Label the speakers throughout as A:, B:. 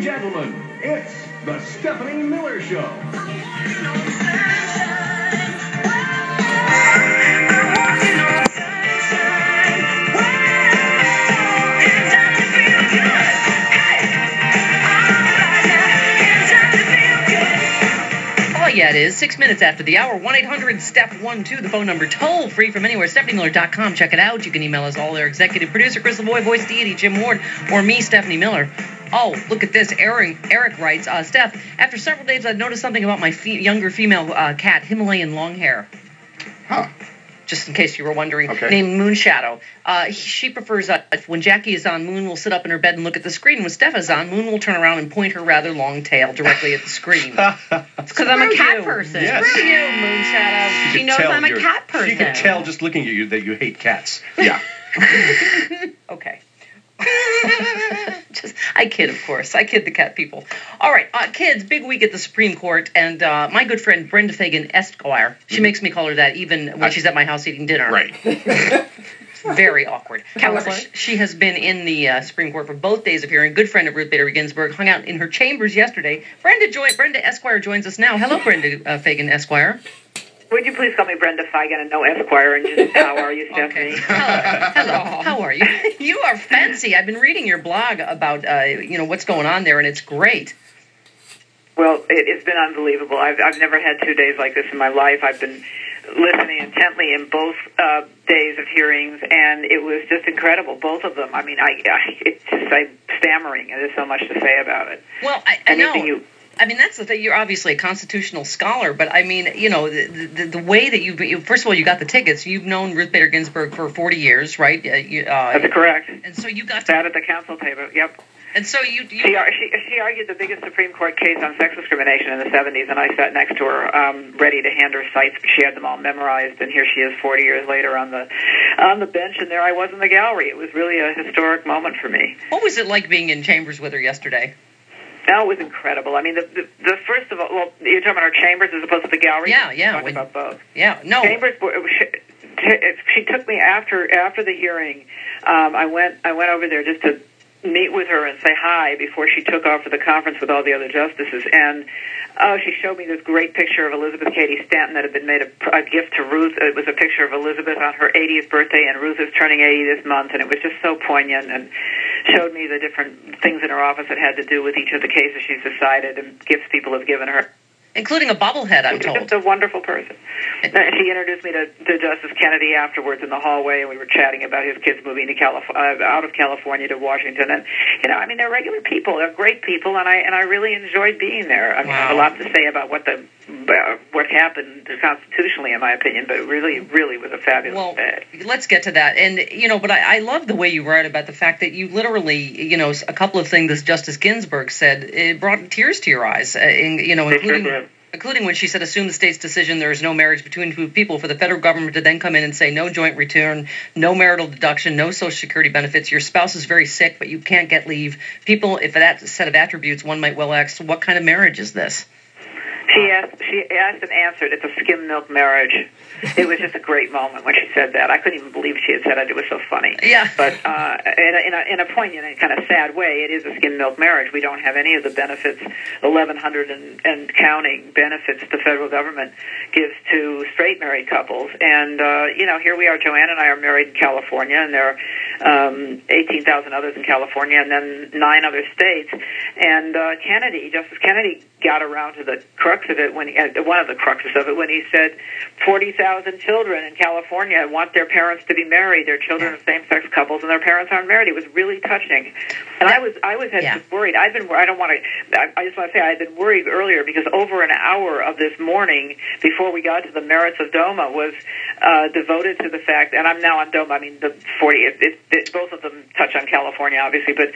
A: gentlemen, it's the Stephanie Miller Show.
B: Yeah, it is. 6 minutes after the hour. 1-800-STEP-12, the phone number, toll free from anywhere. StephanieMiller.com. Check it out. You can email us all there. Executive producer, Chris Lavoie, voice deity, Jim Ward, or me, Stephanie Miller. Oh, look at this. Eric writes, Steph, after several days, I've noticed something about my younger female cat, Himalayan Longhair.
C: Huh.
B: Just in case you were wondering,
C: okay.
B: Named Moonshadow. She prefers, when Jackie is on, Moon will sit up in her bed and look at the screen. When Steph is on, Moon will turn around and point her rather long tail directly at the screen.
D: It's because I'm a cat person.
C: Yes.
B: Screw you, Moonshadow.
D: She knows I'm a cat person.
C: She can tell just looking at you that you hate cats. Yeah.
B: Okay. I kid, of course. I kid the cat people. All right, kids, big week at the Supreme Court, and my good friend Brenda Fagan Esquire, she makes me call her that even when she's at my house eating dinner.
C: Right.
B: Very awkward. However, she has been in the Supreme Court for both days of hearing. Good friend of Ruth Bader Ginsburg, hung out in her chambers yesterday. Brenda Esquire joins us now. Hello, Brenda Fagan Esquire.
E: Would you please call me Brenda Fagan and no Esquire, and just how are you, Stephanie?
B: Okay. Hello. How are you? You are fancy. I've been reading your blog about what's going on there, and it's great.
E: Well, it's been unbelievable. I've never had 2 days like this in my life. I've been listening intently in both days of hearings, and it was just incredible, both of them. I mean, I'm stammering. There's so much to say about it.
B: Well, I know. I mean, that's the thing. You're obviously a constitutional scholar, but I mean, the way that you first of all, you got the tickets. You've known Ruth Bader Ginsburg for 40 years, right?
E: That's correct.
B: And so you got
E: sat at the council table. Yep.
B: And so
E: she argued the biggest Supreme Court case on sex discrimination in the 70s, and I sat next to her, ready to hand her cites, but she had them all memorized. And here she is, 40 years later, on the bench, and there I was in the gallery. It was really a historic moment for me.
B: What was it like being in chambers with her yesterday?
E: No, it was incredible. I mean, the first of all, well, you're talking about our chambers as opposed to the gallery?
B: Yeah.
E: Talking about both.
B: Yeah, no.
E: Chambers, she took me after the hearing. I went over there just to meet with her and say hi before she took off for the conference with all the other justices. And she showed me this great picture of Elizabeth Cady Stanton that had been made a gift to Ruth. It was a picture of Elizabeth on her 80th birthday, and Ruth is turning 80 this month, and it was just so poignant, and showed me the different things in her office that had to do with each of the cases she's decided and gifts people have given her.
B: Including a bobblehead, I'm told.
E: Just a wonderful person. She introduced me to Justice Kennedy afterwards in the hallway, and we were chatting about his kids moving to out of California to Washington. And I mean, they're regular people, they're great people, and I really enjoyed being there. I mean, I have a lot to say about what happened constitutionally, in my opinion, but it really, really was a fabulous day.
B: Let's get to that. And but I love the way you write about the fact that you literally, a couple of things that Justice Ginsburg said, it brought tears to your eyes, including when she said, assume the state's decision there is no marriage between two people for the federal government to then come in and say no joint return, no marital deduction, no Social Security benefits. Your spouse is very sick, but you can't get leave. People, if that set of attributes, one might well ask, what kind of marriage is this?
E: She asked and answered, it's a skim milk marriage. It was just a great moment when she said that. I couldn't even believe she had said it. It was so funny.
B: Yeah.
E: But in a poignant and kind of sad way, it is a skim milk marriage. We don't have any of the benefits, 1,100 and counting benefits the federal government gives to straight married couples. And, here we are, Joanne and I are married in California, and there are 18,000 others in California, and then 9 other states. And Justice Kennedy got around to the crux of it, one of the cruxes of it, when he said 40,000 children in California want their parents to be married. They're children of same-sex couples, and their parents aren't married. It was really touching. And I was worried. I just want to say I'd been worried earlier because over an hour of this morning before we got to the merits of DOMA was devoted to the fact, and I'm now on DOMA. I mean, the 40. Both of them touch on California, obviously, but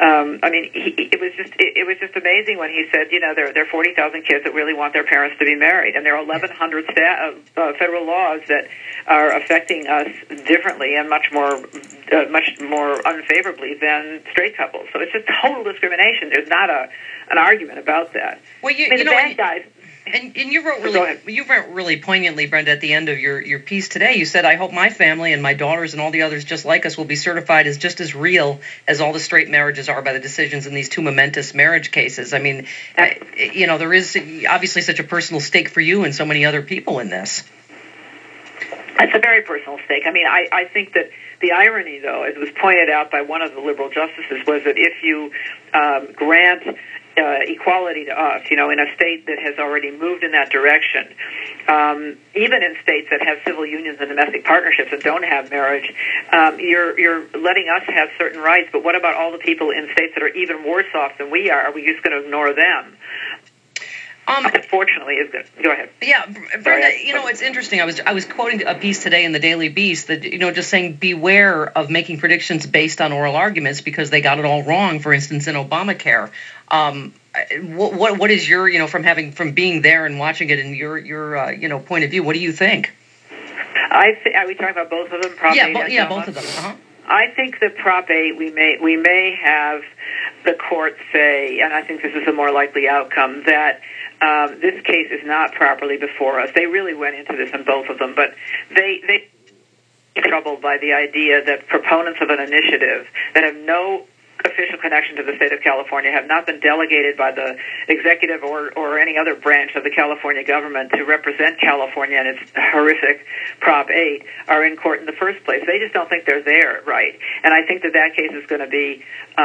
E: it was just amazing when he said, there are 40,000 kids that really want their parents to be married, and there are 1,100 federal laws that are affecting us differently and much more unfavorably than straight couples. So it's just total discrimination. There's not an argument about that.
B: Well,
E: the bad guys.
B: And you wrote really poignantly, Brenda, at the end of your piece today. You said, "I hope my family and my daughters and all the others just like us will be certified as just as real as all the straight marriages are by the decisions in these two momentous marriage cases." I mean, there is obviously such a personal stake for you and so many other people in this.
E: It's a very personal stake. I mean, I think that the irony, though, as was pointed out by one of the liberal justices, was that if you grant equality to us, in a state that has already moved in that direction, even in states that have civil unions and domestic partnerships and don't have marriage, you're letting us have certain rights. But what about all the people in states that are even worse off than we are? Are we just going to ignore them? Unfortunately, is good. Go ahead.
B: Yeah, Brenda, it's interesting. I was quoting a piece today in the Daily Beast that, just saying beware of making predictions based on oral arguments because they got it all wrong, for instance, in Obamacare. What is your, from being there and watching it in your point of view, what do you think?
E: Are we talking about both of them? Prop 8 and
B: both of them. Uh-huh.
E: I think that Prop 8, we may have the court say, and I think this is a more likely outcome, that this case is not properly before us. They really went into this in both of them, but they troubled by the idea that proponents of an initiative that have no official connection to the state of California, have not been delegated by the executive or any other branch of the California government to represent California and its horrific Prop 8, are in court in the first place. They just don't think they're there, right? And I think that case is going to be,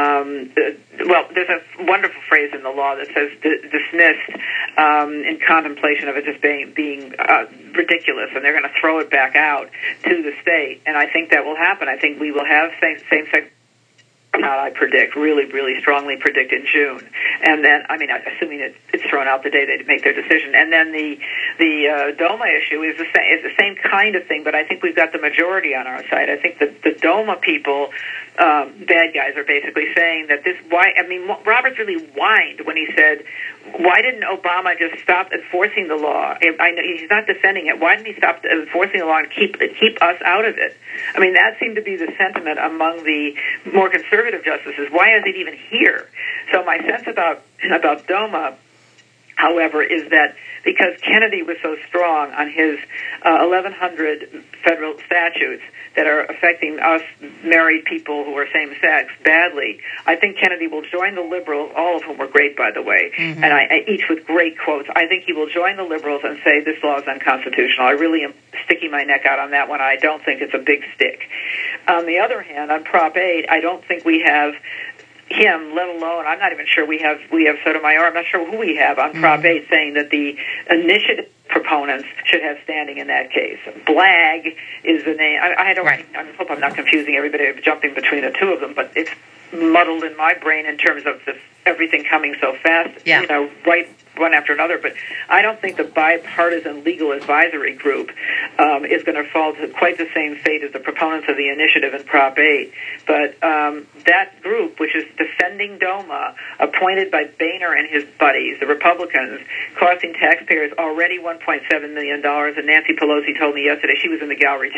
E: there's a wonderful phrase in the law that says dismissed in contemplation of it just being ridiculous, and they're going to throw it back out to the state. And I think that will happen. I think we will have same-sex, I predict, really strongly predict in June. And then, assuming it's thrown out the day they make their decision. And then the DOMA issue is the same kind of thing, but I think we've got the majority on our side. I think the DOMA people, bad guys, are basically saying that Roberts really whined when he said, why didn't Obama just stop enforcing the law? I know he's not defending it. Why didn't he stop enforcing the law and keep us out of it? That seemed to be the sentiment among the more conservative justices. Why is it even here? So my sense about DOMA, however, is that because Kennedy was so strong on his 1,100 federal statutes that are affecting us married people who are same-sex badly, I think Kennedy will join the liberals, all of whom were great, by the way, and each with great quotes. I think he will join the liberals and say this law is unconstitutional. I really am sticking my neck out on that one. I don't think it's a big stick. On the other hand, on Prop 8, I don't think we have him, let alone, I'm not even sure we have Sotomayor. I'm not sure who we have on Prop 8 saying that the initiative proponents should have standing in that case. Blag is the name. I hope I'm not confusing everybody, jumping between the two of them, but it's muddled in my brain in terms of everything coming so fast, right one after another. But I don't think the bipartisan legal advisory group is going to fall to quite the same fate as the proponents of the initiative in Prop 8. But that group, which is defending DOMA, appointed by Boehner and his buddies, the Republicans, costing taxpayers already $1.7 million, and Nancy Pelosi told me yesterday she was in the gallery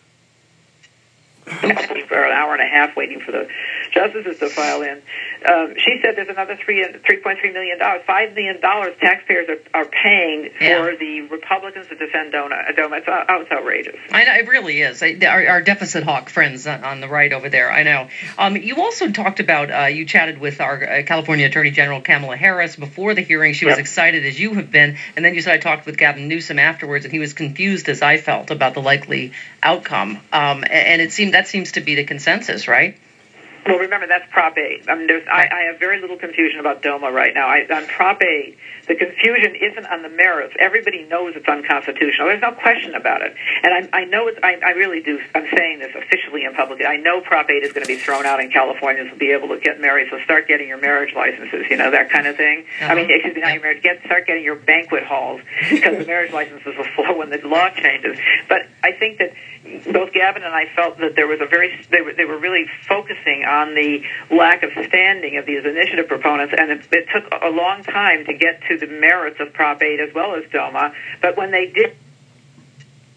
E: for an hour and a half waiting for the justices to file in. She said there's another $3.3 million, $5 million taxpayers are paying for the Republicans to defend DOMA. It's outrageous.
B: I know, it really is. Our deficit hawk friends on the right over there, I know. You also talked about, you chatted with our California Attorney General Kamala Harris before the hearing. She was excited as you have been, and then you said I talked with Gavin Newsom afterwards, and he was confused as I felt about the likely outcome. And that seems to be the consensus, right?
E: Well, remember, that's Prop 8. I have very little confusion about DOMA right now. On Prop 8, the confusion isn't on the merits. Everybody knows it's unconstitutional. There's no question about it. And I know I really do. I'm saying this officially in public. I know Prop 8 is going to be thrown out and Californians will be able to get married, so start getting your marriage licenses, that kind of thing. Not your marriage. Start getting your banquet halls, because the marriage licenses will flow when the law changes. But I think that both Gavin and I felt that there was they were really focusing on the lack of standing of these initiative proponents, and it took a long time to get to the merits of Prop 8 as well as DOMA. But when they did,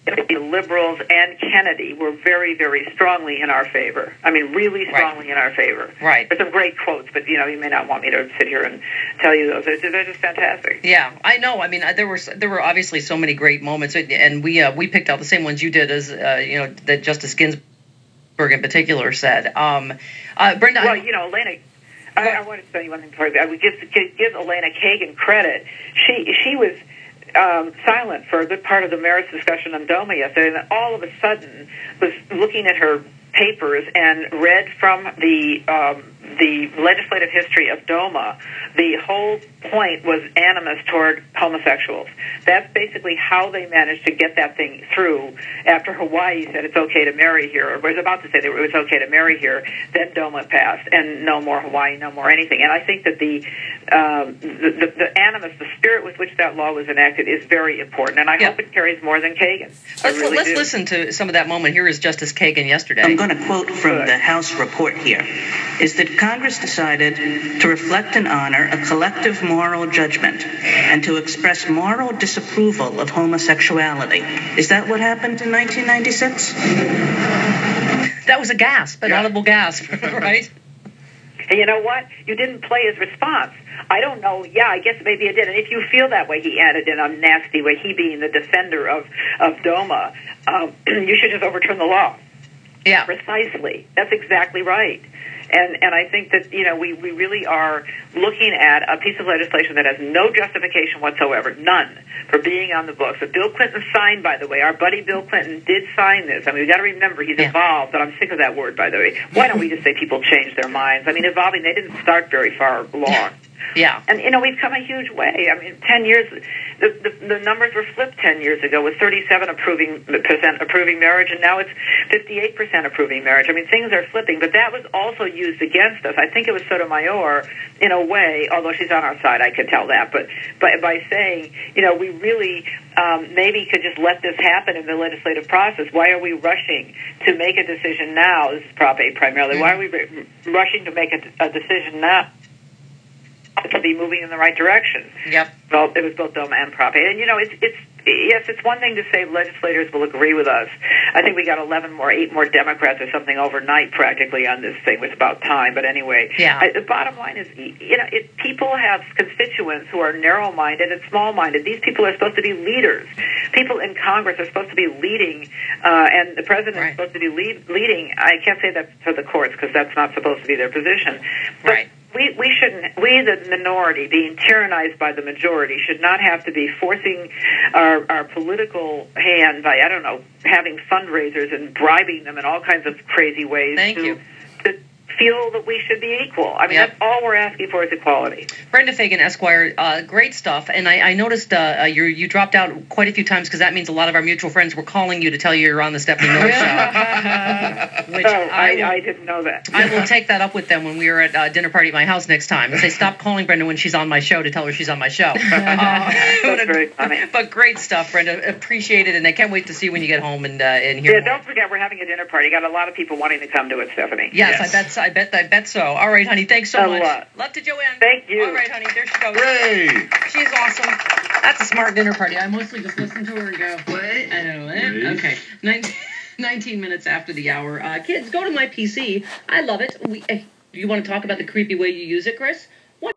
E: the liberals and Kennedy were very, very strongly in our favor. I mean, really strongly in our favor.
B: Right.
E: There's some great quotes, but, you may not want me to sit here and tell you those. They're just fantastic.
B: Yeah, I know. I mean, there were obviously so many great moments, and we picked out the same ones you did, as that Justice Ginsburg in particular said. Brenda.
E: Well, Elena. I want to tell you one thing before I would give Elena Kagan credit. She was silent for a good part of the merits discussion on DOMA yesterday, and then all of a sudden was looking at her papers and read from the legislative history of DOMA. The whole point was animus toward homosexuals. That's basically how they managed to get that thing through after Hawaii said it's okay to marry here, or was about to say that it was okay to marry here. Then DOMA passed, and no more Hawaii, no more anything. And I think that the animus, the spirit with which that law was enacted, is very important, and I hope it carries more than Kagan.
B: Let's listen to some of that moment. Here is Justice Kagan yesterday.
F: I'm going to quote from the House report here, is that Congress decided to reflect and honor a collective moral judgment and to express moral disapproval of homosexuality. Is that what happened in 1996?
B: That was a gasp, an audible gasp, right?
E: And you know what? You didn't play his response. I don't know. Yeah, I guess maybe it did. And if you feel that way, he added in a nasty way, he being the defender of DOMA, you should just overturn the law.
B: Yeah.
E: Precisely. That's exactly right. And I think that, we really are looking at a piece of legislation that has no justification whatsoever, none, for being on the books. That Bill Clinton signed, by the way. Our buddy Bill Clinton did sign this. I mean, we've got to remember he's evolved, and I'm sick of that word, by the way. Why don't we just say people change their minds? I mean, evolving, they didn't start very far along.
B: Yeah.
E: And, we've come a huge way. I mean, 10 years, the numbers were flipped 10 years ago with 37% approving marriage, and now it's 58% approving marriage. I mean, things are flipping, but that was also used against us. I think it was Sotomayor, in a way, although she's on our side, I could tell that, but by saying, we really maybe could just let this happen in the legislative process. Why are we rushing to make a decision now? This is Prop 8 primarily. Why are we rushing to make a decision now to be moving in the right direction?
B: Yep.
E: Well, it was both DOMA and Prop 8. And, it's one thing to say legislators will agree with us. I think we got 8 more Democrats or something overnight practically on this thing. It was about time. But anyway, the bottom line is, people have constituents who are narrow-minded and small-minded. These people are supposed to be leaders. People in Congress are supposed to be leading, and the president is supposed to be leading. I can't say that for the courts because that's not supposed to be their position. But we shouldn't, the minority, being tyrannized by the majority, should not have to be forcing our political hand by, having fundraisers and bribing them in all kinds of crazy ways to feel that we should be equal. I mean, that's all we're asking for is equality.
B: Brenda Fagan, Esquire, great stuff. And I noticed you dropped out quite a few times because that means a lot of our mutual friends were calling you to tell you you're on the Stephanie Miller Show. Which
E: I didn't know that.
B: I will take that up with them when we are at a dinner party at my house next time. And say, stop calling Brenda when she's on my show to tell her she's on my show.
E: That's very funny.
B: But great stuff, Brenda. Appreciate it. And I can't wait to see when you get home and hear more.
E: Don't forget, we're having a dinner party. Got a lot of people wanting to come to it, Stephanie.
B: Yes. I bet so. All right, honey. Thanks so much. Love to Joanne.
E: Thank you.
B: All right, honey. There she goes.
C: Hooray!
B: She's awesome. That's a smart dinner party. I mostly just listen to her and go, what? I don't know. Okay. 19 minutes after the hour. Kids, go to my PC. I love it. Do you want to talk about the creepy way you use it, Chris?